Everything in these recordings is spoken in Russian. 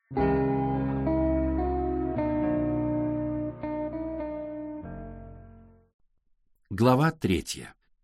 Глава 3.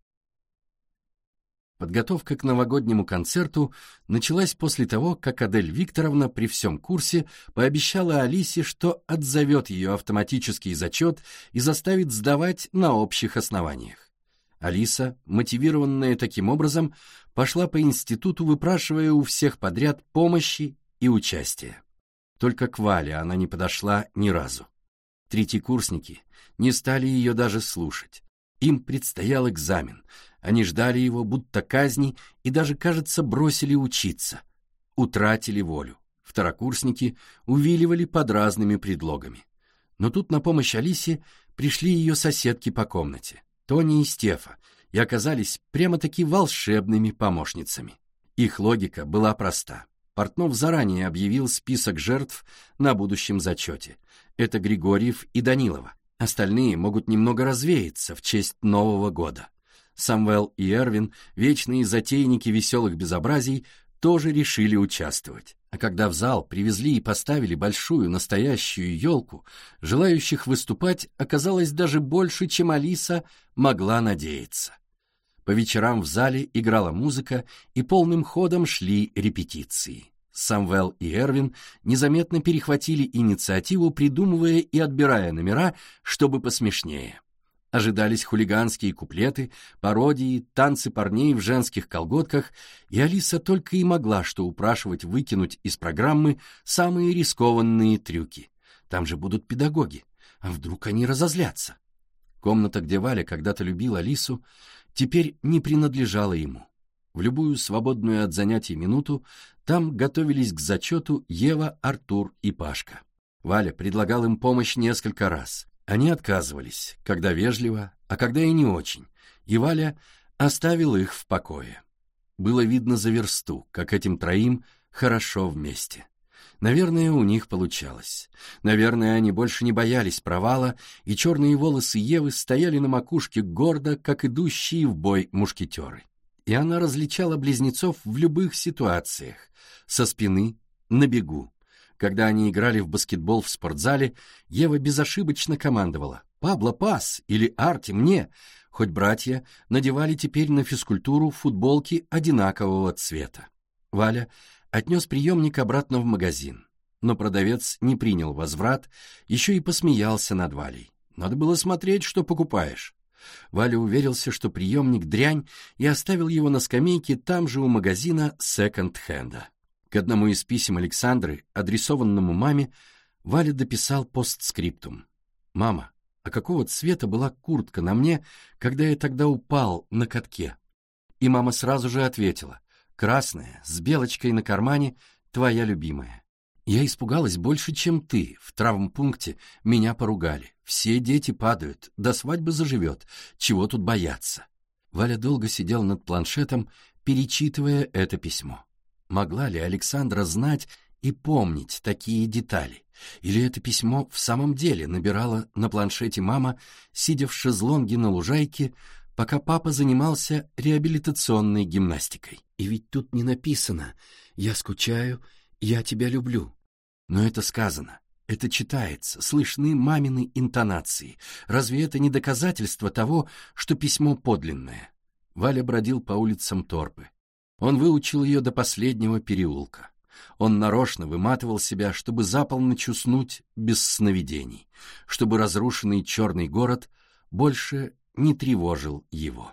Подготовка к новогоднему концерту началась после того, как Адель Викторовна при всем курсе пообещала Алисе, что отзовет ее автоматический зачет и заставит сдавать на общих основаниях. Алиса, мотивированная таким образом, пошла по институту, выпрашивая у всех подряд помощи и участия. Только к Вале она не подошла ни разу. Третьекурсники не стали ее даже слушать. Им предстоял экзамен. Они ждали его, будто казни, и даже, кажется, бросили учиться. Утратили волю. Второкурсники увиливали под разными предлогами. Но тут на помощь Алисе пришли ее соседки по комнате, Тони и Стефа, и оказались прямо-таки волшебными помощницами. Их логика была проста. Портнов заранее объявил список жертв на будущем зачете. Это Григорьев и Данилова. Остальные могут немного развеяться в честь Нового года. Самвел и Эрвин, вечные затейники веселых безобразий, тоже решили участвовать. А когда в зал привезли и поставили большую настоящую елку, желающих выступать оказалось даже больше, чем Алиса могла надеяться. По вечерам в зале играла музыка, и полным ходом шли репетиции. Самвел и Эрвин незаметно перехватили инициативу, придумывая и отбирая номера, чтобы посмешнее. Ожидались хулиганские куплеты, пародии, танцы парней в женских колготках, и Алиса только и могла что упрашивать выкинуть из программы самые рискованные трюки. Там же будут педагоги, а вдруг они разозлятся? Комната, где Валя когда-то любил Алису, теперь не принадлежала ему. В любую свободную от занятий минуту там готовились к зачету Ева, Артур и Пашка. Валя предлагал им помощь несколько раз. Они отказывались, когда вежливо, а когда и не очень, и Валя оставил их в покое. Было видно за версту, как этим троим хорошо вместе. Наверное, у них получалось. Наверное, они больше не боялись провала, и черные волосы Евы стояли на макушке гордо, как идущие в бой мушкетеры. И она различала близнецов в любых ситуациях, со спины, на бегу. Когда они играли в баскетбол в спортзале, Ева безошибочно командовала «Пабло, пас!» или «Арти, мне!», хоть братья надевали теперь на физкультуру футболки одинакового цвета. Валя отнес приемник обратно в магазин, но продавец не принял возврат, еще и посмеялся над Валей. Надо было смотреть, что покупаешь. Валя уверился, что приемник дрянь, и оставил его на скамейке там же у магазина секонд-хенда. К одному из писем Александры, адресованному маме, Валя дописал постскриптум. «Мама, а какого цвета была куртка на мне, когда я тогда упал на катке?» И мама сразу же ответила: «Красная, с белочкой на кармане, твоя любимая». Я испугалась больше, чем ты. В травмпункте меня поругали. Все дети падают, до свадьбы заживет. Чего тут бояться? Валя долго сидел над планшетом, перечитывая это письмо. Могла ли Александра знать и помнить такие детали? Или это письмо в самом деле набирала на планшете мама, сидя в шезлонге на лужайке, пока папа занимался реабилитационной гимнастикой? И ведь тут не написано «Я скучаю, я тебя люблю». Но это сказано, это читается, слышны мамины интонации. Разве это не доказательство того, что письмо подлинное? Валя бродил по улицам Торпы. Он выучил ее до последнего переулка. Он нарочно выматывал себя, чтобы за полночь уснуть без сновидений, чтобы разрушенный черный город больше не тревожил его.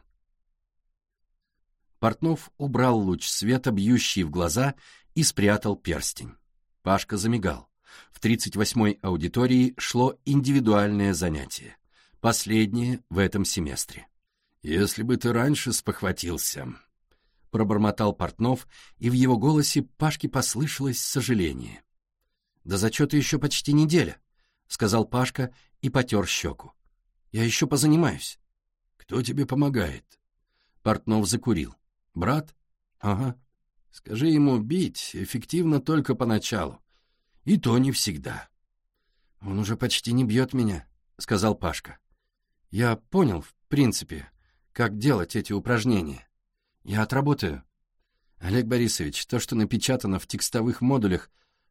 Портнов убрал луч света, бьющий в глаза, и спрятал перстень. Пашка замигал. В 38-й аудитории шло индивидуальное занятие, последнее в этом семестре. «Если бы ты раньше спохватился», — пробормотал Портнов, и в его голосе Пашке послышалось сожаление. «До зачета еще почти неделя», — сказал Пашка и потер щеку. «Я еще позанимаюсь». «Кто тебе помогает?» Портнов закурил. «Брат?» «Ага». «Скажи ему, бить эффективно только поначалу. И то не всегда». «Он уже почти не бьет меня», — сказал Пашка. «Я понял, в принципе, как делать эти упражнения. Я отработаю». «Олег Борисович, то, что напечатано в текстовых модулях,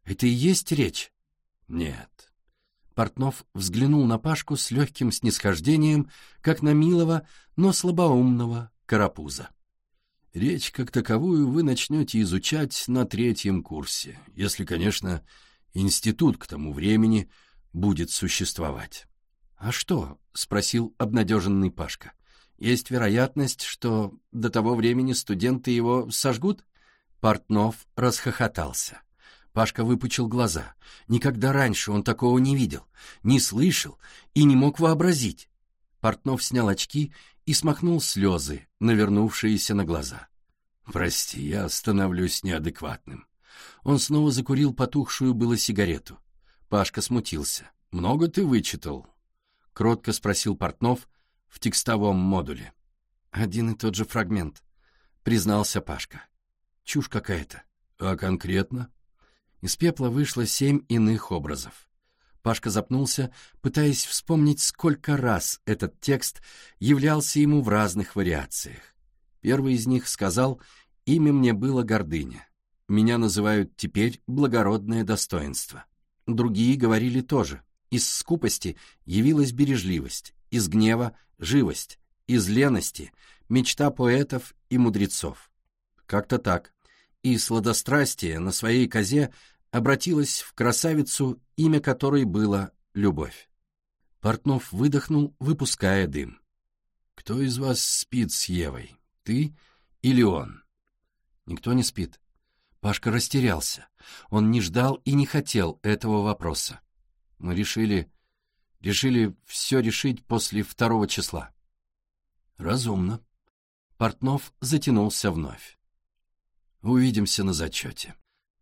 Это и есть речь? Нет. Портнов взглянул на Пашку с легким снисхождением, как на милого, но слабоумного карапуза. Речь как таковую вы начнете изучать на 3-м курсе, если, конечно, институт к тому времени будет существовать. «А что?» — спросил обнадеженный Пашка. «Есть вероятность, что до того времени студенты его сожгут?» Портнов расхохотался. Пашка выпучил глаза. Никогда раньше он такого не видел, не слышал и не мог вообразить. Портнов снял очки и смахнул слезы, навернувшиеся на глаза. «Прости, я становлюсь неадекватным». Он снова закурил потухшую было сигарету. Пашка смутился. «Много ты вычитал?» — кротко спросил Портнов в текстовом модуле. «Один и тот же фрагмент», — признался Пашка. «Чушь какая-то». «А конкретно?» Из пепла вышло 7 иных образов. Пашка запнулся, пытаясь вспомнить, сколько раз этот текст являлся ему в разных вариациях. Первый из них сказал: «Имя мне было гордыня. Меня называют теперь благородное достоинство». Другие говорили тоже: «Из скупости явилась бережливость, из гнева — живость, из лености — мечта поэтов и мудрецов». Как-то так. И сладострастие на своей козе обратилась в красавицу, имя которой было Любовь. Портнов выдохнул, выпуская дым. «Кто из вас спит с Евой, ты или он?» «Никто не спит». Пашка растерялся. Он не ждал и не хотел этого вопроса. «Мы решили все решить после 2 числа». «Разумно». Портнов затянулся вновь. «Увидимся на зачете».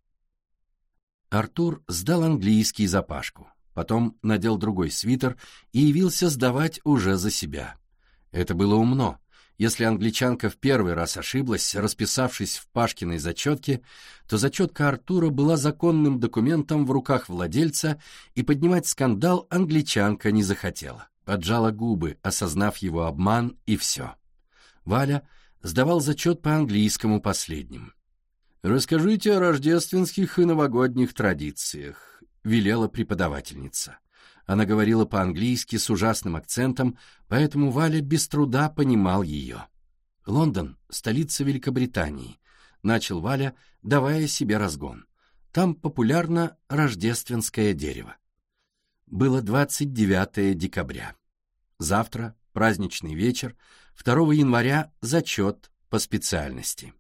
Артур сдал английский за Пашку, потом надел другой свитер и явился сдавать уже за себя. Это было умно. Если англичанка в первый раз ошиблась, расписавшись в Пашкиной зачетке, то зачетка Артура была законным документом в руках владельца, и поднимать скандал англичанка не захотела. Поджала губы, осознав его обман, и все. Валя сдавал зачет по английскому последним. «Расскажите о рождественских и новогодних традициях», — велела преподавательница. Она говорила по-английски с ужасным акцентом, поэтому Валя без труда понимал ее. «Лондон — столица Великобритании», — начал Валя, давая себе разгон. «Там популярно рождественское дерево». Было 29 декабря. Завтра праздничный вечер, 2 января зачет по специальности.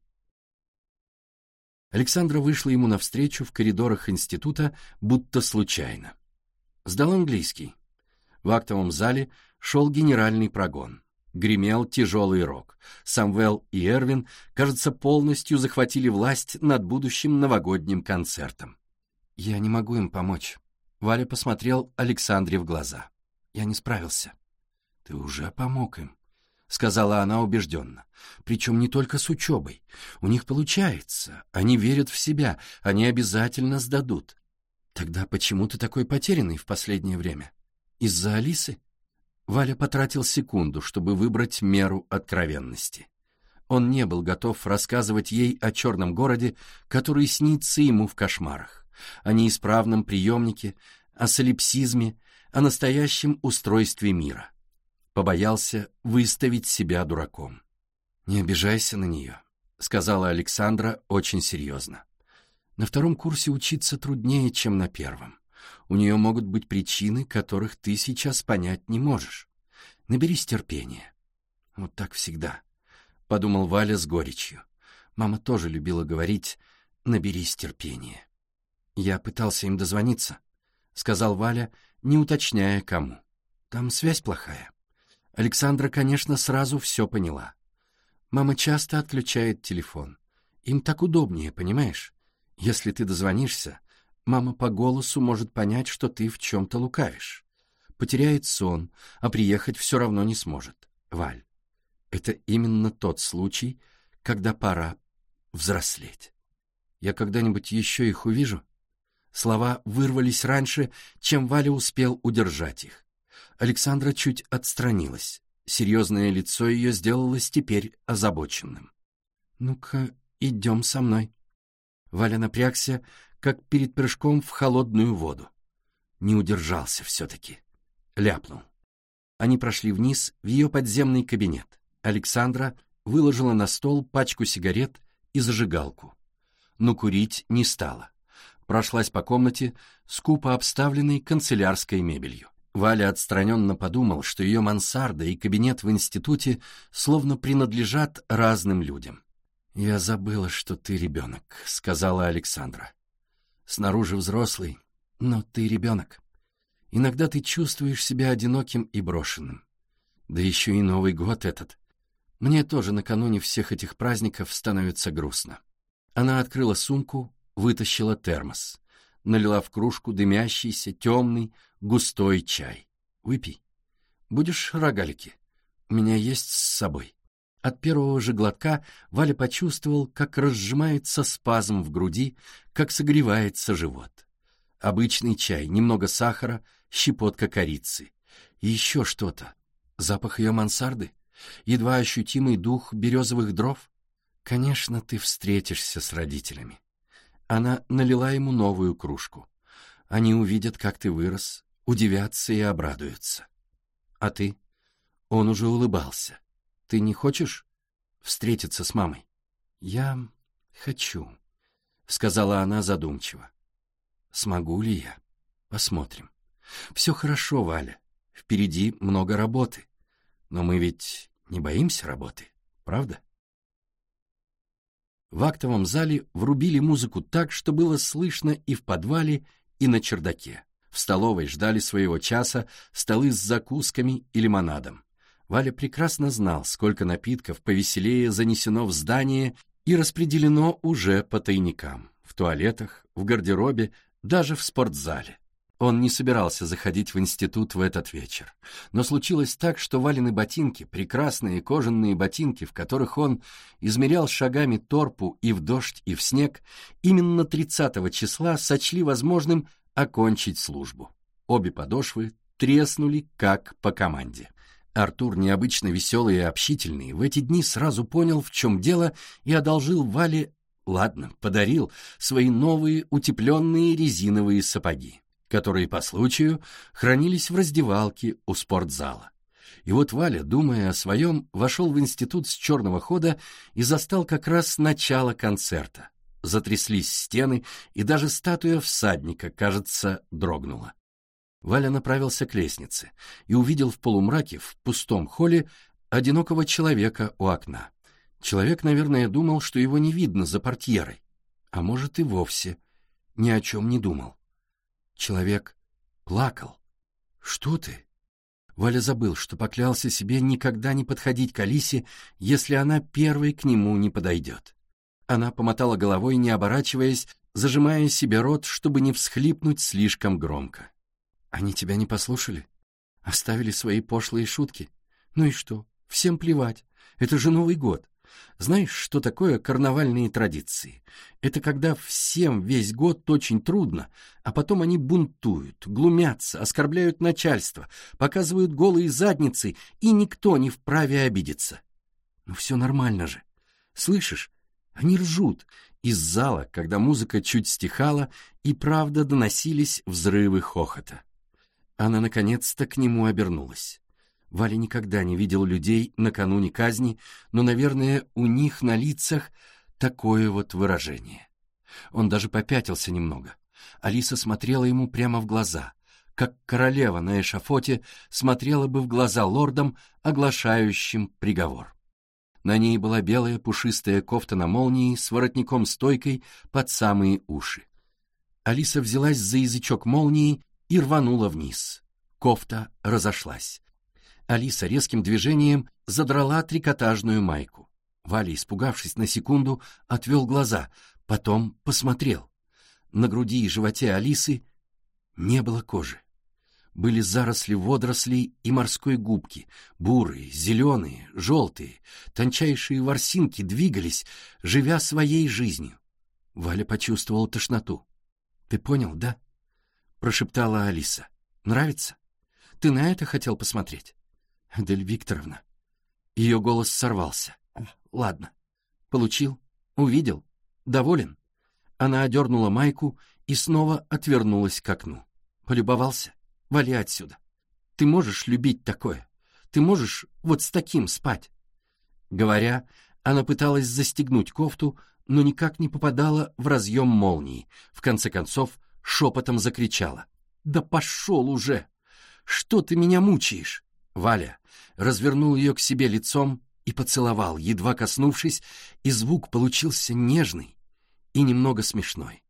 Александра вышла ему навстречу в коридорах института, будто случайно. Сдал английский. В актовом зале шел генеральный прогон. Гремел тяжелый рок. Самвел и Эрвин, кажется, полностью захватили власть над будущим новогодним концертом. «Я не могу им помочь». Валя посмотрел Александре в глаза. «Я не справился». «Ты уже помог им», — сказала она убежденно. «Причем не только с учебой. У них получается. Они верят в себя. Они обязательно сдадут». «Тогда почему ты такой потерянный в последнее время? Из-за Алисы?» Валя потратил секунду, чтобы выбрать меру откровенности. Он не был готов рассказывать ей о черном городе, который снится ему в кошмарах, о неисправном приемнике, о солипсизме, о настоящем устройстве мира. Побоялся выставить себя дураком. «Не обижайся на нее», — сказала Александра очень серьезно. «На 2 курсе учиться труднее, чем на 1. У нее могут быть причины, которых ты сейчас понять не можешь. Наберись терпения». «Вот так всегда», — подумал Валя с горечью. Мама тоже любила говорить: «наберись терпения». «Я пытался им дозвониться», — сказал Валя, не уточняя кому. «Там связь плохая». Александра, конечно, сразу все поняла. Мама часто отключает телефон. Им так удобнее, понимаешь? Если ты дозвонишься, мама по голосу может понять, что ты в чем-то лукавишь. Потеряет сон, а приехать все равно не сможет. Валь, это именно тот случай, когда пора взрослеть. Я когда-нибудь еще их увижу?» Слова вырвались раньше, чем Валя успел удержать их. Александра чуть отстранилась. Серьезное лицо ее сделалось теперь озабоченным. «Ну-ка, идем со мной». Валя напрягся, как перед прыжком в холодную воду. Не удержался все-таки. Ляпнул. Они прошли вниз в ее подземный кабинет. Александра выложила на стол пачку сигарет и зажигалку. Но курить не стала. Прошлась по комнате, скупо обставленной канцелярской мебелью. Валя отстраненно подумал, что ее мансарда и кабинет в институте словно принадлежат разным людям. «Я забыла, что ты ребенок», — сказала Александра. «Снаружи взрослый, но ты ребенок. Иногда ты чувствуешь себя одиноким и брошенным. Да еще и Новый год этот. Мне тоже накануне всех этих праздников становится грустно». Она открыла сумку, вытащила термос, налила в кружку дымящийся, темный, густой чай. «Выпей. Будешь рогалики? У меня есть с собой». От первого же глотка Валя почувствовал, как разжимается спазм в груди, как согревается живот. Обычный чай, немного сахара, щепотка корицы. И еще что-то. Запах ее мансарды, едва ощутимый дух березовых дров. Конечно, ты встретишься с родителями. Она налила ему новую кружку. Они увидят, как ты вырос, удивятся и обрадуются. А ты? Он уже улыбался. Ты не хочешь встретиться с мамой? Я хочу, сказала она задумчиво. Смогу ли я? Посмотрим. Все хорошо, Валя. Впереди много работы. Но мы ведь не боимся работы, правда? В актовом зале врубили музыку так, что было слышно и в подвале, и на чердаке. В столовой ждали своего часа столы с закусками и лимонадом. Валя прекрасно знал, сколько напитков повеселее занесено в здание и распределено уже по тайникам, в туалетах, в гардеробе, даже в спортзале. Он не собирался заходить в институт в этот вечер, но случилось так, что Валины ботинки, прекрасные кожаные ботинки, в которых он измерял шагами торпу и в дождь, и в снег, именно 30 числа сочли возможным окончить службу. Обе подошвы треснули, как по команде. Артур, необычно веселый и общительный, в эти дни сразу понял, в чем дело, и одолжил Вале, подарил свои новые утепленные резиновые сапоги, которые по случаю хранились в раздевалке у спортзала. И вот Валя, думая о своем, вошел в институт с черного хода и застал как раз начало концерта. Затряслись стены, и даже статуя всадника, кажется, дрогнула. Валя направился к лестнице и увидел в полумраке, в пустом холле, одинокого человека у окна. Человек, наверное, думал, что его не видно за портьерой, а может и вовсе ни о чем не думал. Человек плакал. «Что ты?» Валя забыл, что поклялся себе никогда не подходить к Алисе, если она первой к нему не подойдет. Она помотала головой, не оборачиваясь, зажимая себе рот, чтобы не всхлипнуть слишком громко. «Они тебя не послушали? Оставили свои пошлые шутки? Ну и что? Всем плевать. Это же Новый год. Знаешь, что такое карнавальные традиции? Это когда всем весь год очень трудно, а потом они бунтуют, глумятся, оскорбляют начальство, показывают голые задницы, и никто не вправе обидеться. Ну все нормально же. Слышишь? Они ржут. Из зала, когда музыка чуть стихала, и правда доносились взрывы хохота. Она наконец-то к нему обернулась. Валя никогда не видел людей накануне казни, но, наверное, у них на лицах такое вот выражение. Он даже попятился немного. Алиса смотрела ему прямо в глаза, как королева на эшафоте смотрела бы в глаза лордам, оглашающим приговор. На ней была белая пушистая кофта на молнии с воротником-стойкой под самые уши. Алиса взялась за язычок молнии и рванула вниз. Кофта разошлась. Алиса резким движением задрала трикотажную майку. Валя, испугавшись на секунду, отвел глаза, потом посмотрел. На груди и животе Алисы не было кожи. Были заросли водорослей и морской губки, бурые, зеленые, желтые, тончайшие ворсинки двигались, живя своей жизнью. Валя почувствовала тошноту. «Ты понял, да?» — прошептала Алиса. «Нравится? Ты на это хотел посмотреть?» «Адель Викторовна». Ее голос сорвался. «Ладно. Получил? Увидел? Доволен?» Она одернула майку и снова отвернулась к окну. «Полюбовался? Вали отсюда. Ты можешь любить такое? Ты можешь вот с таким спать?» Говоря, она пыталась застегнуть кофту, но никак не попадала в разъем молнии. В конце концов, шепотом закричала: «Да пошел уже! Что ты меня мучаешь?» Валя развернул ее к себе лицом и поцеловал, едва коснувшись, и звук получился нежный и немного смешной.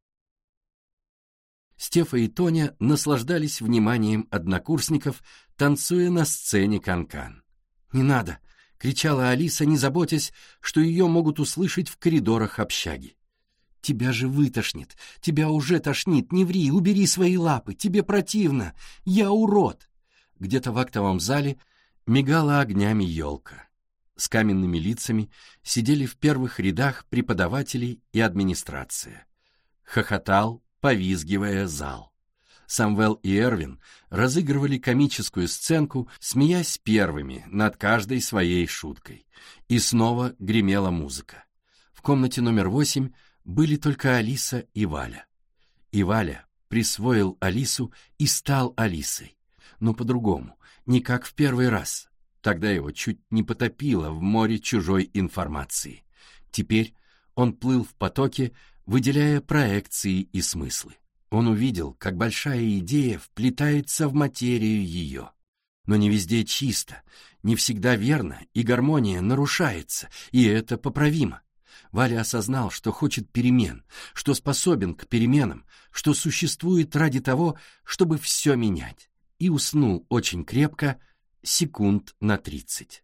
Стефа и Тоня наслаждались вниманием однокурсников, танцуя на сцене канкан. «Не надо!» — кричала Алиса, не заботясь, что ее могут услышать в коридорах общаги. «Тебя же вытошнит! Тебя уже тошнит! Не ври! Убери свои лапы! Тебе противно! Я урод!» Где-то в актовом зале мигала огнями елка. С каменными лицами сидели в первых рядах преподаватели и администрация. Хохотал, повизгивая, зал. Самвел и Эрвин разыгрывали комическую сценку, смеясь первыми над каждой своей шуткой. И снова гремела музыка. В комнате номер 8 были только Алиса и Валя. И Валя присвоил Алису и стал Алисой. Но по-другому, не как в первый раз. Тогда его чуть не потопило в море чужой информации. Теперь он плыл в потоке, выделяя проекции и смыслы. Он увидел, как большая идея вплетается в материю ее. Но не везде чисто, не всегда верно, и гармония нарушается, и это поправимо. Валя осознал, что хочет перемен, что способен к переменам, что существует ради того, чтобы все менять, и уснул очень крепко, секунд на 30.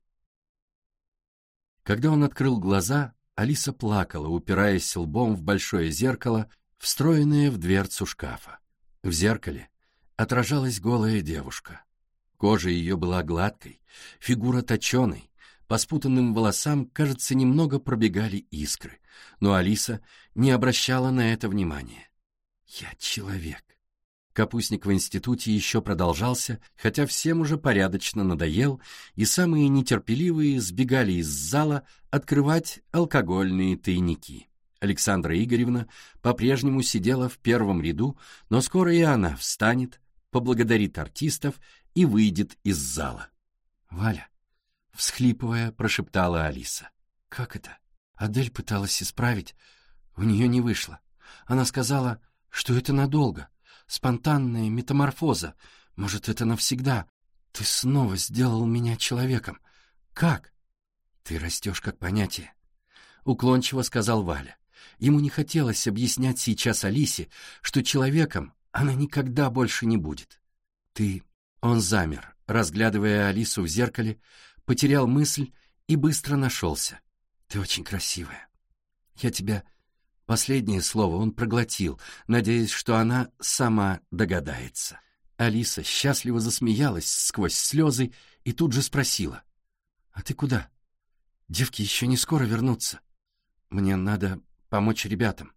Когда он открыл глаза, Алиса плакала, упираясь лбом в большое зеркало, встроенное в дверцу шкафа. В зеркале отражалась голая девушка. Кожа ее была гладкой, фигура точеной, по спутанным волосам, кажется, немного пробегали искры, но Алиса не обращала на это внимания. «Я человек». Капустник в институте еще продолжался, хотя всем уже порядочно надоел, и самые нетерпеливые сбегали из зала открывать алкогольные тайники. Александра Игоревна по-прежнему сидела в первом ряду, но скоро и она встанет, поблагодарит артистов и выйдет из зала. «Валя», — всхлипывая, прошептала Алиса. «Как это? Адель пыталась исправить. У нее не вышло. Она сказала, что это надолго. Спонтанная метаморфоза. Может, это навсегда. Ты снова сделал меня человеком. Как?» «Ты растешь как понятие», — уклончиво сказал Валя. Ему не хотелось объяснять сейчас Алисе, что человеком она никогда больше не будет. «Ты...» Он замер, разглядывая Алису в зеркале, потерял мысль и быстро нашелся. «Ты очень красивая. Я тебя...» Последнее слово он проглотил, надеясь, что она сама догадается. Алиса счастливо засмеялась сквозь слезы и тут же спросила: «А ты куда? Девки еще не скоро вернутся. Мне надо помочь ребятам».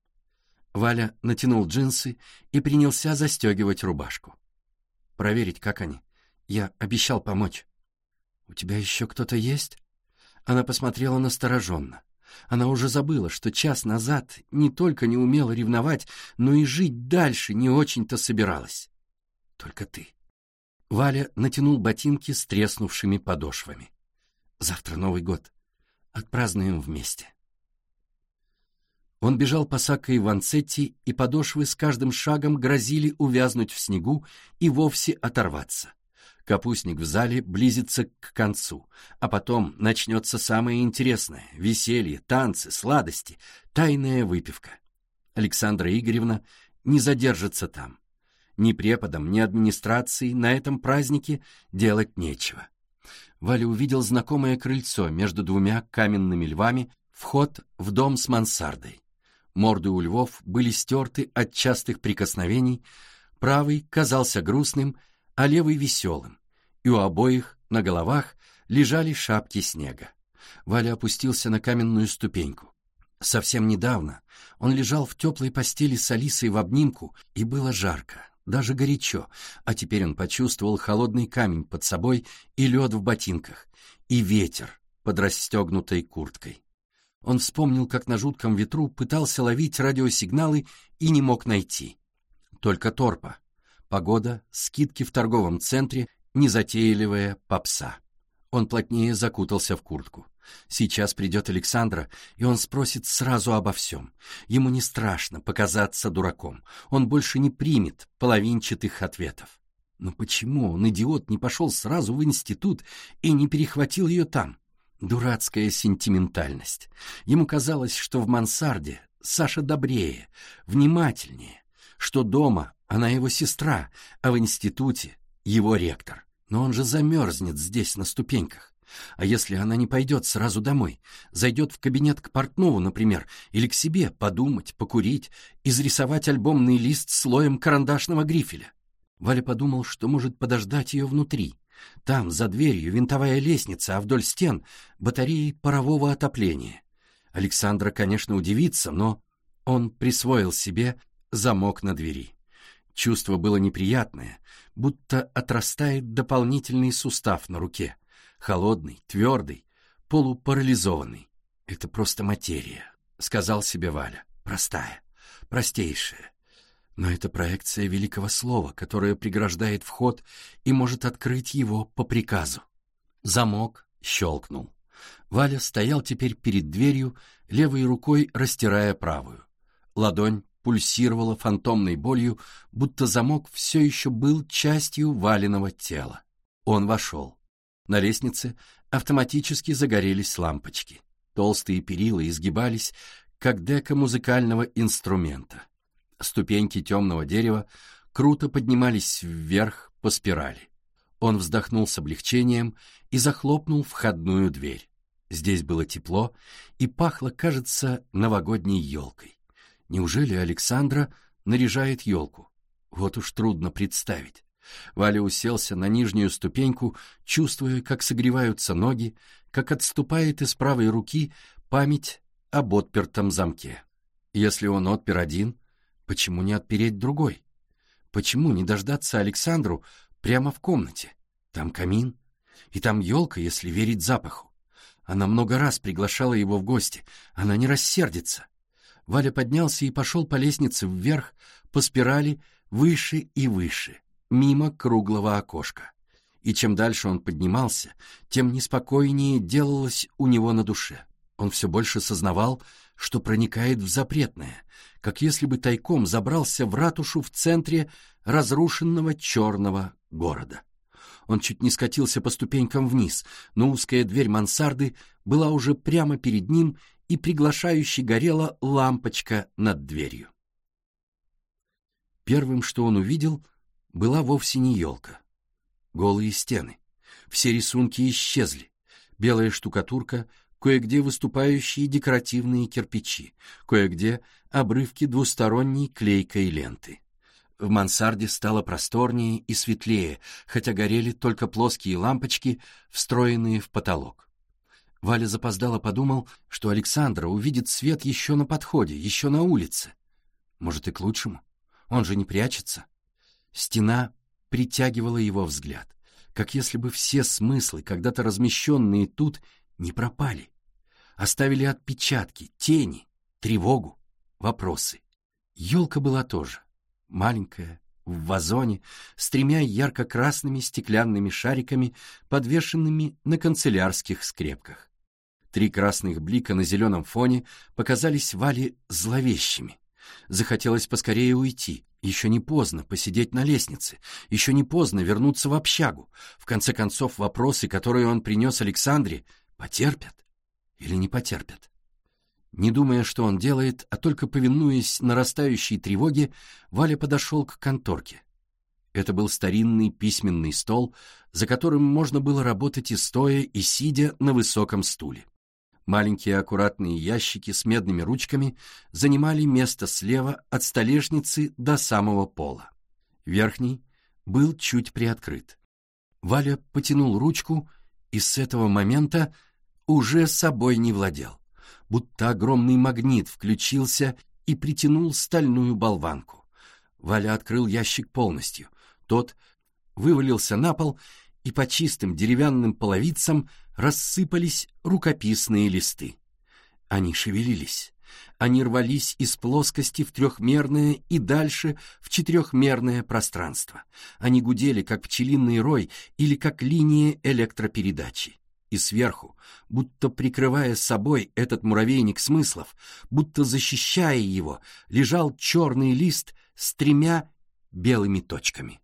Валя натянул джинсы и принялся застегивать рубашку. «Проверить, как они. Я обещал помочь». «У тебя еще кто-то есть?» Она посмотрела настороженно. Она уже забыла, что час назад не только не умела ревновать, но и жить дальше не очень-то собиралась. «Только ты». Валя натянул ботинки с треснувшими подошвами. «Завтра Новый год. Отпразднуем вместе». Он бежал по Сакко и Ванцетти, и подошвы с каждым шагом грозили увязнуть в снегу и вовсе оторваться. Капустник в зале близится к концу, а потом начнется самое интересное — веселье, танцы, сладости, тайная выпивка. Александра Игоревна не задержится там. Ни преподам, ни администрации на этом празднике делать нечего. Валя увидел знакомое крыльцо между двумя каменными львами, вход в дом с мансардой. Морды у львов были стерты от частых прикосновений, правый казался грустным, а левый веселым, и у обоих на головах лежали шапки снега. Валя опустился на каменную ступеньку. Совсем недавно он лежал в теплой постели с Алисой в обнимку, и было жарко, даже горячо, а теперь он почувствовал холодный камень под собой и лед в ботинках, и ветер под расстегнутой курткой. Он вспомнил, как на жутком ветру пытался ловить радиосигналы и не мог найти. Только торпа. Погода, скидки в торговом центре, незатейливая попса. Он плотнее закутался в куртку. Сейчас придет Александра, и он спросит сразу обо всем. Ему не страшно показаться дураком. Он больше не примет половинчатых ответов. Но почему он, идиот, не пошел сразу в институт и не перехватил ее там? Дурацкая сентиментальность. Ему казалось, что в мансарде Саша добрее, внимательнее, что дома она его сестра, а в институте его ректор. Но он же замерзнет здесь на ступеньках. А если она не пойдет сразу домой, зайдет в кабинет к портнову, например, или к себе подумать, покурить, изрисовать альбомный лист слоем карандашного грифеля? Валя подумал, что может подождать ее внутри. Там, за дверью, винтовая лестница, а вдоль стен батареи парового отопления. Александра, конечно, удивится, но он присвоил себе замок на двери. Чувство было неприятное, будто отрастает дополнительный сустав на руке. Холодный, твердый, полупарализованный. «Это просто материя», — сказал себе Валя. «Простая, простейшая. Но это проекция великого слова, которое преграждает вход и может открыть его по приказу». Замок щелкнул. Валя стоял теперь перед дверью, левой рукой растирая правую. Ладонь пульсировала фантомной болью, будто замок все еще был частью Валиного тела. Он вошел. На лестнице автоматически загорелись лампочки. Толстые перила изгибались, как дека музыкального инструмента. Ступеньки темного дерева круто поднимались вверх по спирали. Он вздохнул с облегчением и захлопнул входную дверь. Здесь было тепло и пахло, кажется, новогодней елкой. Неужели Александра наряжает елку? Вот уж трудно представить. Валя уселся на нижнюю ступеньку, чувствуя, как согреваются ноги, как отступает из правой руки память об отпертом замке. Если он отпер один, почему не отпереть другой? Почему не дождаться Александру прямо в комнате? Там камин, и там елка, если верить запаху. Она много раз приглашала его в гости, она не рассердится. Валя поднялся и пошел по лестнице вверх, по спирали, выше и выше, мимо круглого окошка. И чем дальше он поднимался, тем неспокойнее делалось у него на душе. Он все больше сознавал, что проникает в запретное, как если бы тайком забрался в ратушу в центре разрушенного черного города. Он чуть не скатился по ступенькам вниз, но узкая дверь мансарды была уже прямо перед ним, и приглашающе горела лампочка над дверью. Первым, что он увидел, была вовсе не елка. Голые стены. Все рисунки исчезли. Белая штукатурка, кое-где выступающие декоративные кирпичи, кое-где обрывки двусторонней клейкой ленты. В мансарде стало просторнее и светлее, хотя горели только плоские лампочки, встроенные в потолок. Валя запоздало подумал, что Александра увидит свет еще на подходе, еще на улице. Может, и к лучшему. Он же не прячется. Стена притягивала его взгляд, как если бы все смыслы, когда-то размещенные тут, не пропали. Оставили отпечатки, тени, тревогу, вопросы. Елка была тоже. Маленькая, в вазоне, с 3 ярко-красными стеклянными шариками, подвешенными на канцелярских скрепках. 3 красных блика на зеленом фоне показались Вале зловещими. Захотелось поскорее уйти. Еще не поздно посидеть на лестнице. Еще не поздно вернуться в общагу. В конце концов, вопросы, которые он принес Александре, потерпят или не потерпят. Не думая, что он делает, а только повинуясь нарастающей тревоге, Валя подошел к конторке. Это был старинный письменный стол, за которым можно было работать и стоя, и сидя на высоком стуле. Маленькие аккуратные ящики с медными ручками занимали место слева от столешницы до самого пола. Верхний был чуть приоткрыт. Валя потянул ручку и с этого момента уже собой не владел, будто огромный магнит включился и притянул стальную болванку. Валя открыл ящик полностью. Тот вывалился на пол, и по чистым деревянным половицам рассыпались рукописные листы. Они шевелились. Они рвались из плоскости в трехмерное и дальше в четырехмерное пространство. Они гудели, как пчелиный рой или как линия электропередачи. И сверху, будто прикрывая собой этот муравейник смыслов, будто защищая его, лежал черный лист с 3 белыми точками.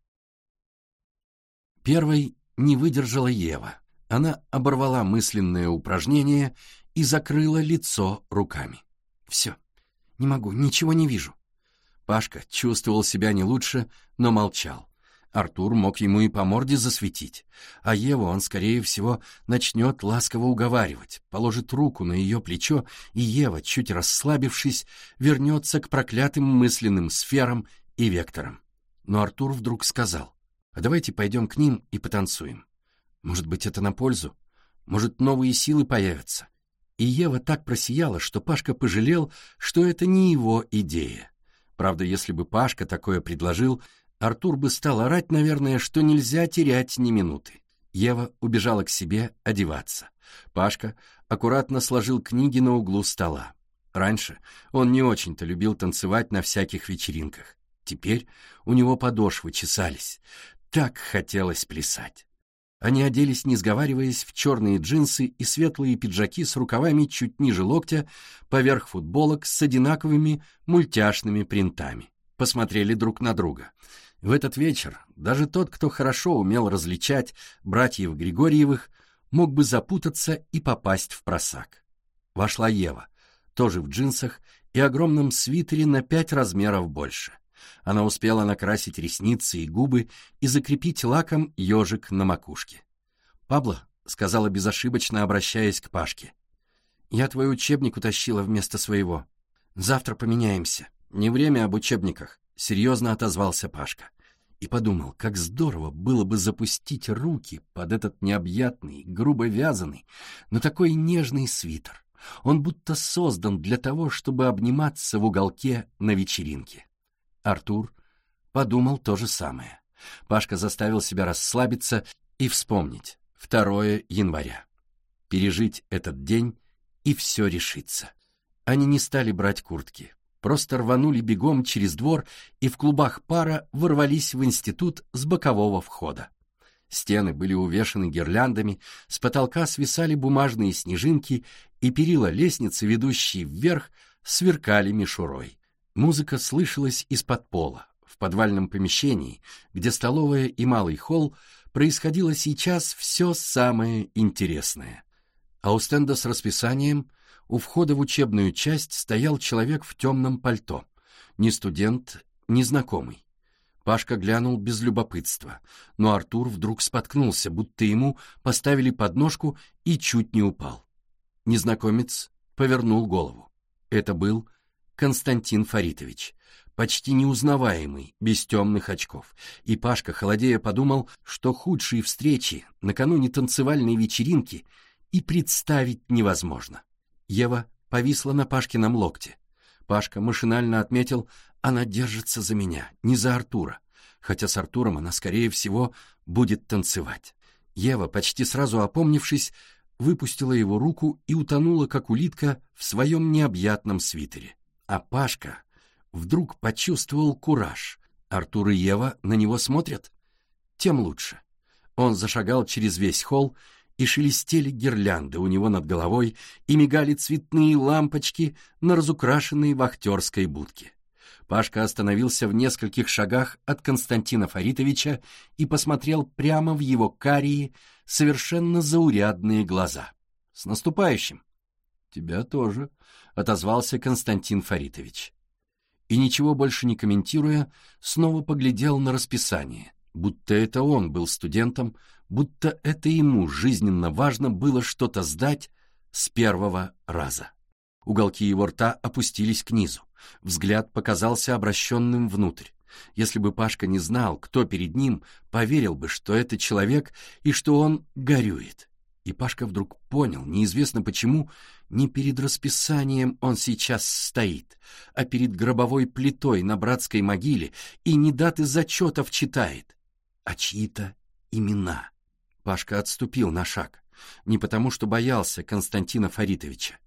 Первой не выдержала Ева. Она оборвала мысленное упражнение и закрыла лицо руками. «Все, не могу, ничего не вижу». Пашка чувствовал себя не лучше, но молчал. Артур мог ему и по морде засветить, а Еву он, скорее всего, начнет ласково уговаривать, положит руку на ее плечо, и Ева, чуть расслабившись, вернется к проклятым мысленным сферам и векторам. Но Артур вдруг сказал: «А давайте пойдем к ним и потанцуем. Может быть, это на пользу? Может, новые силы появятся?» И Ева так просияла, что Пашка пожалел, что это не его идея. Правда, если бы Пашка такое предложил, Артур бы стал орать, наверное, что нельзя терять ни минуты. Ева убежала к себе одеваться. Пашка аккуратно сложил книги на углу стола. Раньше он не очень-то любил танцевать на всяких вечеринках. Теперь у него подошвы чесались. Так хотелось плясать. Они оделись, не сговариваясь, в черные джинсы и светлые пиджаки с рукавами чуть ниже локтя, поверх футболок с одинаковыми мультяшными принтами. Посмотрели друг на друга. В этот вечер даже тот, кто хорошо умел различать братьев Григорьевых, мог бы запутаться и попасть в просак. Вошла Ева, тоже в джинсах и огромном свитере на 5 размеров больше. Она успела накрасить ресницы и губы и закрепить лаком ежик на макушке. «Пабло», — сказала безошибочно, обращаясь к Пашке, — «я твой учебник утащила вместо своего. Завтра поменяемся». «Не время об учебниках», — серьезно отозвался Пашка. И подумал, как здорово было бы запустить руки под этот необъятный, грубо вязаный, но такой нежный свитер. Он будто создан для того, чтобы обниматься в уголке на вечеринке. Артур подумал то же самое. Пашка заставил себя расслабиться и вспомнить. 2 января. Пережить этот день, и все решится. Они не стали брать куртки. Просто рванули бегом через двор и в клубах пара ворвались в институт с бокового входа. Стены были увешаны гирляндами, с потолка свисали бумажные снежинки, и перила лестницы, ведущие вверх, сверкали мишурой. Музыка слышалась из-под пола. В подвальном помещении, где столовая и малый холл, происходило сейчас все самое интересное. А у стенда с расписанием у входа в учебную часть стоял человек в темном пальто. Ни студент, ни знакомый. Пашка глянул без любопытства, но Артур вдруг споткнулся, будто ему поставили подножку и чуть не упал. Незнакомец повернул голову. Это был Константин Фаритович, почти неузнаваемый, без темных очков. И Пашка, холодея, подумал, что худшие встречи накануне танцевальной вечеринки и представить невозможно. Ева повисла на Пашкином локте. Пашка машинально отметил, она держится за меня, не за Артура, хотя с Артуром она, скорее всего, будет танцевать. Ева, почти сразу опомнившись, выпустила его руку и утонула, как улитка, в своем необъятном свитере. А Пашка вдруг почувствовал кураж. Артур и Ева на него смотрят? Тем лучше. Он зашагал через весь холл, и шелестели гирлянды у него над головой, и мигали цветные лампочки на разукрашенной вахтерской будке. Пашка остановился в нескольких шагах от Константина Фаритовича и посмотрел прямо в его карие, совершенно заурядные глаза. «С наступающим!» «Тебя тоже», — отозвался Константин Фаритович. И, ничего больше не комментируя, снова поглядел на расписание, будто это он был студентом, будто это ему жизненно важно было что-то сдать с первого раза. Уголки его рта опустились к низу, взгляд показался обращенным внутрь. Если бы Пашка не знал, кто перед ним, поверил бы, что это человек и что он горюет. И Пашка вдруг понял, неизвестно почему, не перед расписанием он сейчас стоит, а перед гробовой плитой на братской могиле и не даты зачетов читает, а чьи-то имена. Пашка отступил на шаг, не потому что боялся Константина Фаритовича.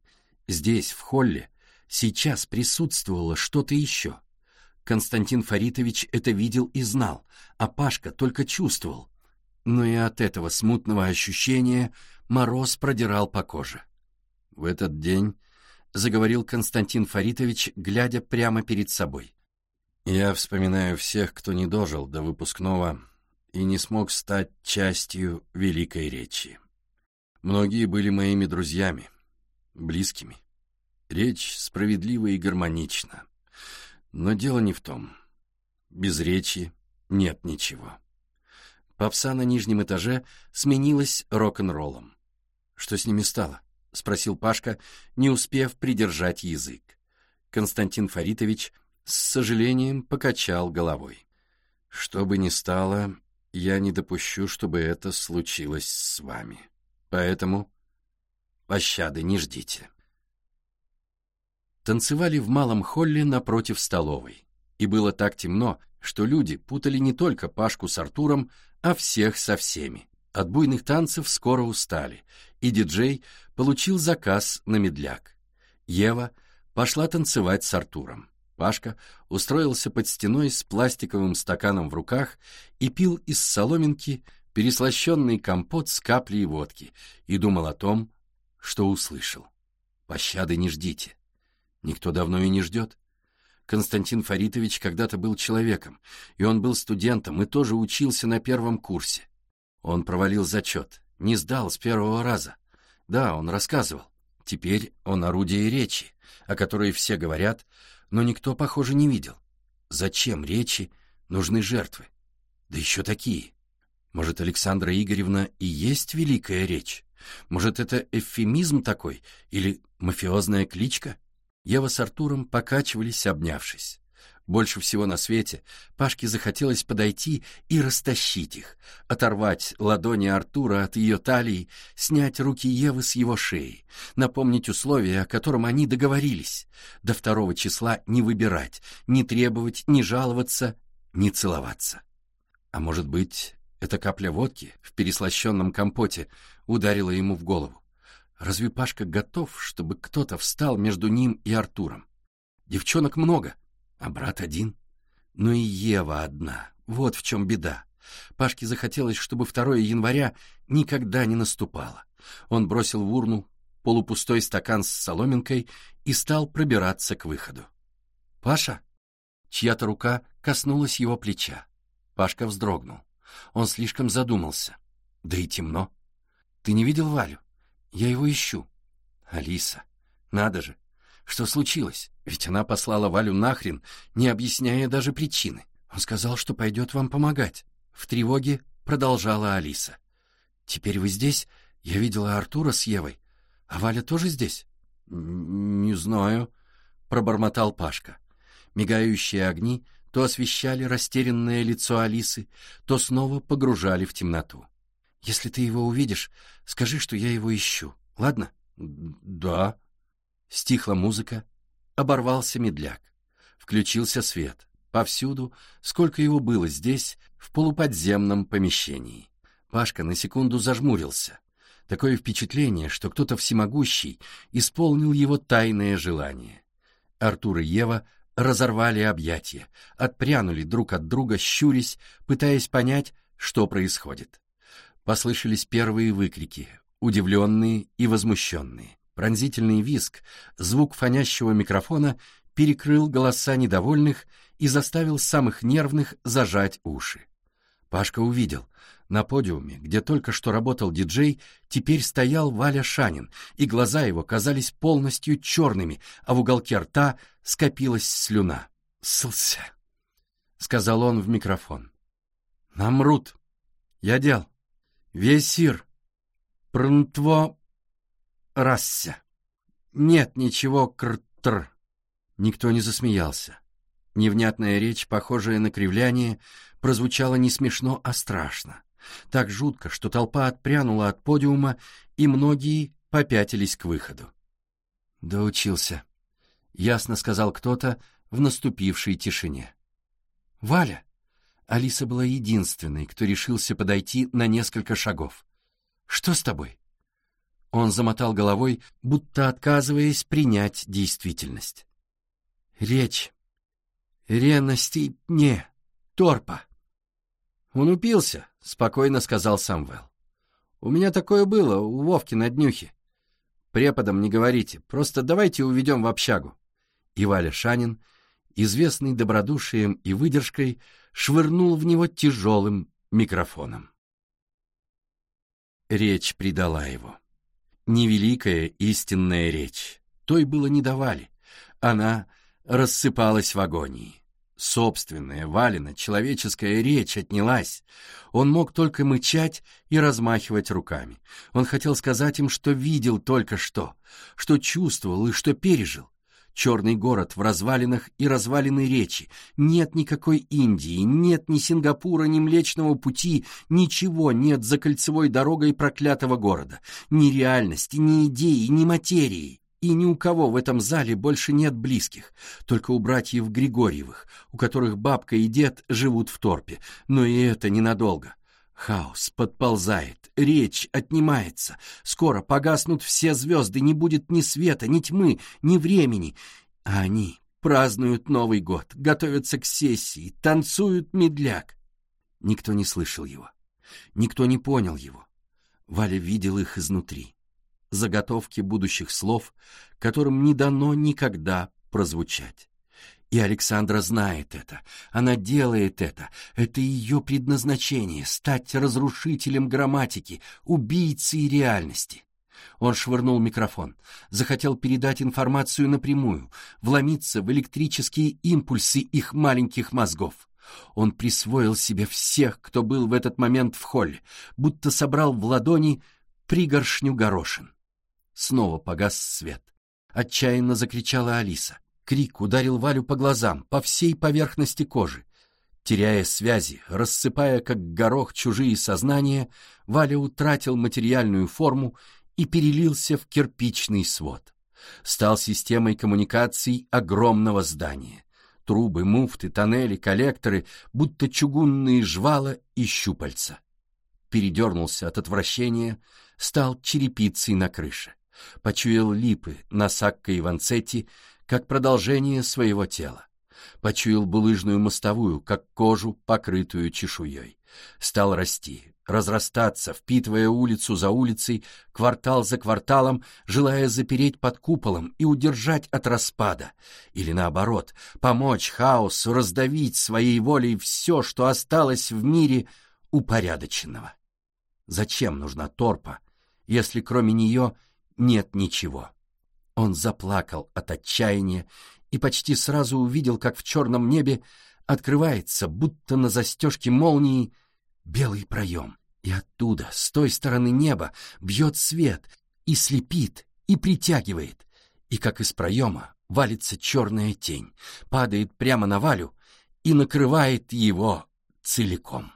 Здесь, в холле, сейчас присутствовало что-то еще. Константин Фаритович это видел и знал, а Пашка только чувствовал. Но и от этого смутного ощущения мороз продирал по коже. В этот день заговорил Константин Фаритович, глядя прямо перед собой. «Я вспоминаю всех, кто не дожил до выпускного и не смог стать частью великой речи. Многие были моими друзьями, близкими. Речь справедлива и гармонична. Но дело не в том. Без речи нет ничего». Попса на нижнем этаже сменилась рок-н-роллом. «Что с ними стало?» — спросил Пашка, не успев придержать язык. Константин Фаритович с сожалением покачал головой. «Что бы ни стало, я не допущу, чтобы это случилось с вами. Поэтому пощады не ждите». Танцевали в малом холле напротив столовой. И было так темно, что люди путали не только Пашку с Артуром, а всех со всеми. От буйных танцев скоро устали, и диджей получил заказ на медляк. Ева пошла танцевать с Артуром. Пашка устроился под стеной с пластиковым стаканом в руках и пил из соломинки переслащенный компот с каплей водки и думал о том, что услышал. «Пощады не ждите». Никто давно и не ждет. Константин Фаритович когда-то был человеком, и он был студентом и тоже учился на первом курсе. Он провалил зачет, не сдал с первого раза. Да, он рассказывал. Теперь он орудие речи, о которой все говорят, но никто, похоже, не видел. Зачем речи нужны жертвы? Да еще такие. Может, Александра Игоревна и есть великая речь? Может, это эвфемизм такой или мафиозная кличка? Ева с Артуром покачивались, обнявшись. Больше всего на свете Пашке захотелось подойти и растащить их, оторвать ладони Артура от ее талии, снять руки Евы с его шеи, напомнить условия, о котором они договорились, до 2 числа не выбирать, не требовать, не жаловаться, не целоваться. А может быть, эта капля водки в переслащенном компоте ударила ему в голову? Разве Пашка готов, чтобы кто-то встал между ним и Артуром? Девчонок много, а брат один. Но и Ева одна. Вот в чем беда. Пашке захотелось, чтобы 2 января никогда не наступало. Он бросил в урну полупустой стакан с соломинкой и стал пробираться к выходу. «Паша?» Чья-то рука коснулась его плеча. Пашка вздрогнул. Он слишком задумался. Да и темно. «Ты не видел Валю? Я его ищу». «Алиса, надо же! Что случилось? Ведь она послала Валю нахрен, не объясняя даже причины. Он сказал, что пойдет вам помогать». В тревоге продолжала Алиса. «Теперь вы здесь? Я видела Артура с Евой. А Валя тоже здесь?» «Не знаю», — пробормотал Пашка. Мигающие огни то освещали растерянное лицо Алисы, то снова погружали в темноту. «Если ты его увидишь, скажи, что я его ищу, ладно?» «Да». Стихла музыка, оборвался медляк. Включился свет. Повсюду, сколько его было здесь, в полуподземном помещении. Пашка на секунду зажмурился. Такое впечатление, что кто-то всемогущий исполнил его тайное желание. Артур и Ева разорвали объятия, отпрянули друг от друга, щурясь, пытаясь понять, что происходит. Послышались первые выкрики, удивленные и возмущенные. Пронзительный визг, звук фонящего микрофона перекрыл голоса недовольных и заставил самых нервных зажать уши. Пашка увидел. На подиуме, где только что работал диджей, теперь стоял Валя Шанин, и глаза его казались полностью черными, а в уголке рта скопилась слюна. «Ссылся», — сказал он в микрофон. «Нам мрут. Я дел. Весир. Прнтво. Расся. Нет ничего кртр». Никто не засмеялся. Невнятная речь, похожая на кривляние, прозвучала не смешно, а страшно. Так жутко, что толпа отпрянула от подиума, и многие попятились к выходу. «Доучился», — ясно сказал кто-то в наступившей тишине. «Валя!» Алиса была единственной, кто решился подойти на несколько шагов. «Что с тобой?» Он замотал головой, будто отказываясь принять действительность. «Речь. Ренности не. Торпа». «Он упился», — спокойно сказал Самвел. «У меня такое было у Вовки на днюхе. Преподам не говорите, просто давайте уведем в общагу». И Валя Шанин, известный добродушием и выдержкой, швырнул в него тяжелым микрофоном. Речь предала его. Невеликая истинная речь. Той было не давали. Она рассыпалась в агонии. Собственная, Валина, человеческая речь отнялась. Он мог только мычать и размахивать руками. Он хотел сказать им, что видел только что чувствовал и что пережил. Черный город в развалинах и развалины речи. Нет никакой Индии, нет ни Сингапура, ни Млечного Пути, ничего нет за кольцевой дорогой проклятого города. Ни реальности, ни идеи, ни материи. И ни у кого в этом зале больше нет близких, только у братьев Григорьевых, у которых бабка и дед живут в Торпе, но и это ненадолго. Хаос подползает, речь отнимается, скоро погаснут все звезды, не будет ни света, ни тьмы, ни времени, а они празднуют Новый год, готовятся к сессии, танцуют медляк. Никто не слышал его, никто не понял его. Валя видел их изнутри. Заготовки будущих слов, которым не дано никогда прозвучать. И Александра знает это, она делает это ее предназначение — стать разрушителем грамматики, убийцей реальности. Он швырнул микрофон, захотел передать информацию напрямую, вломиться в электрические импульсы их маленьких мозгов. Он присвоил себе всех, кто был в этот момент в холле, будто собрал в ладони пригоршню горошин. Снова погас свет. Отчаянно закричала Алиса. Крик ударил Валю по глазам, по всей поверхности кожи. Теряя связи, рассыпая как горох чужие сознания, Валя утратил материальную форму и перелился в кирпичный свод. Стал системой коммуникаций огромного здания. Трубы, муфты, тоннели, коллекторы, будто чугунные жвала и щупальца. Передернулся от отвращения, стал черепицей на крыше. Почуял липы на Сакко и Ванцетти, как продолжение своего тела. Почуял булыжную мостовую, как кожу, покрытую чешуей. Стал расти, разрастаться, впитывая улицу за улицей, квартал за кварталом, желая запереть под куполом и удержать от распада. Или наоборот, помочь хаосу раздавить своей волей все, что осталось в мире упорядоченного. Зачем нужна Торпа, если кроме нее нет ничего? Он заплакал от отчаяния и почти сразу увидел, как в черном небе открывается, будто на застежке молнии, белый проем. И оттуда, с той стороны неба, бьет свет и слепит, и притягивает. И как из проема валится черная тень, падает прямо на Валю и накрывает его целиком.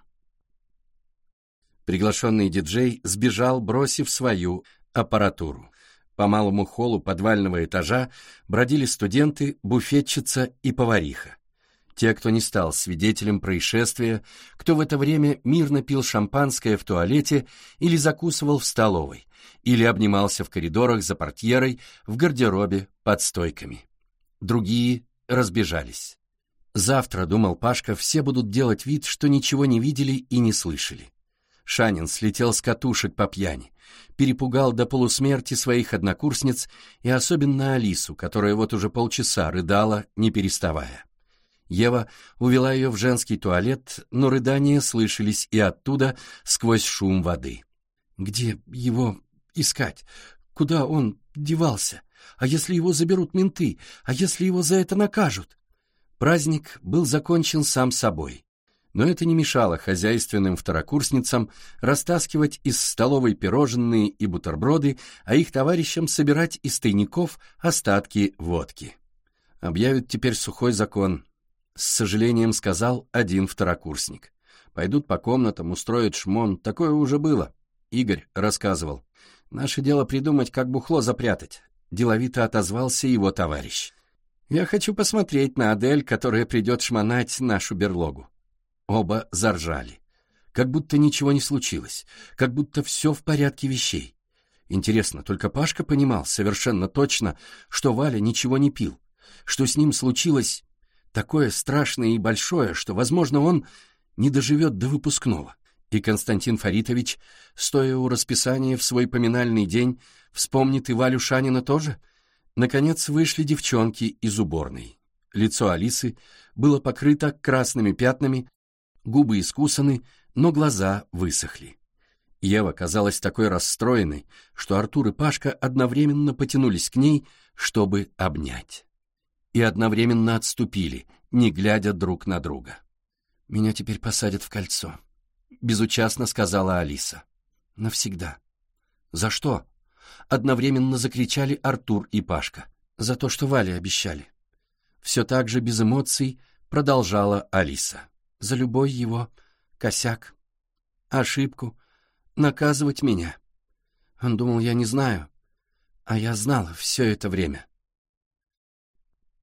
Приглашенный диджей сбежал, бросив свою аппаратуру. По малому холлу подвального этажа бродили студенты, буфетчица и повариха. Те, кто не стал свидетелем происшествия, кто в это время мирно пил шампанское в туалете или закусывал в столовой, или обнимался в коридорах за портьерой, в гардеробе, под стойками. Другие разбежались. Завтра, думал Пашка, все будут делать вид, что ничего не видели и не слышали. Шанин слетел с катушек по пьяни, перепугал до полусмерти своих однокурсниц и особенно Алису, которая вот уже полчаса рыдала, не переставая. Ева увела ее в женский туалет, но рыдания слышались и оттуда сквозь шум воды. Где его искать? Куда он девался? А если его заберут менты? А если его за это накажут? Праздник был закончен сам собой. Но это не мешало хозяйственным второкурсницам растаскивать из столовой пирожные и бутерброды, а их товарищам собирать из тайников остатки водки. Объявят теперь сухой закон, с сожалением сказал один второкурсник. Пойдут по комнатам, устроят шмон, такое уже было. Игорь рассказывал. Наше дело придумать, как бухло запрятать. Деловито отозвался его товарищ. Я хочу посмотреть на Адель, которая придет шмонать нашу берлогу. Оба заржали. Как будто ничего не случилось, как будто все в порядке вещей. Интересно, только Пашка понимал совершенно точно, что Валя ничего не пил, что с ним случилось такое страшное и большое, что, возможно, он не доживет до выпускного. И Константин Фаритович, стоя у расписания в свой поминальный день, вспомнит и Валю Шанина тоже? Наконец вышли девчонки из уборной. Лицо Алисы было покрыто красными пятнами, губы искусаны, но глаза высохли. Ева казалась такой расстроенной, что Артур и Пашка одновременно потянулись к ней, чтобы обнять. И одновременно отступили, не глядя друг на друга. «Меня теперь посадят в кольцо», — безучастно сказала Алиса. «Навсегда». «За что?» — одновременно закричали Артур и Пашка. «За то, что Вале обещали». Все так же без эмоций продолжала Алиса. «За любой его косяк, ошибку, наказывать меня. Он думал, я не знаю, а я знала все это время».